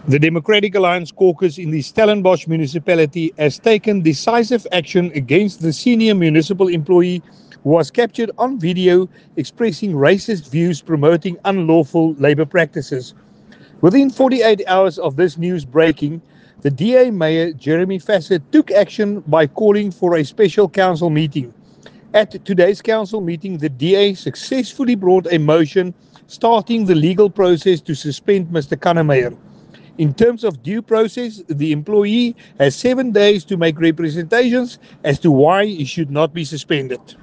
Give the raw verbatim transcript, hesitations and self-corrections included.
The Democratic Alliance caucus in the Stellenbosch municipality has taken decisive action against the senior municipal employee who was captured on video expressing racist views promoting unlawful labor practices. Within forty-eight hours of this news breaking, the D A Mayor Jeremy Fassett took action by calling for a special council meeting. At today's council meeting, the D A successfully brought a motion starting the legal process to suspend Mister Kannemeyer. In terms of due process, the employee has seven days to make representations as to why he should not be suspended.